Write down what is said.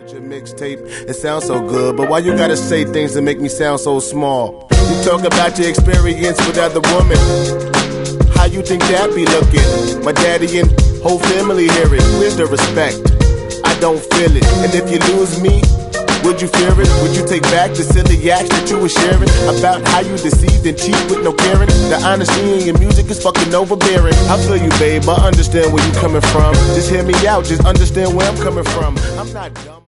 Your mixtape, it sounds so good, but why you gotta say things that make me sound so small? You talk about your experience with other women. How you think that be looking? My daddy and whole family hear it. Where's the respect? I don't feel it. And if you lose me, would you fear it? Would you take back the silly acts that you were sharing about how you deceived and cheat with no caring? The honesty in your music is fucking overbearing. I feel you, babe, I understand where you coming from. Just hear me out, just understand where I'm coming from. I'm not dumb.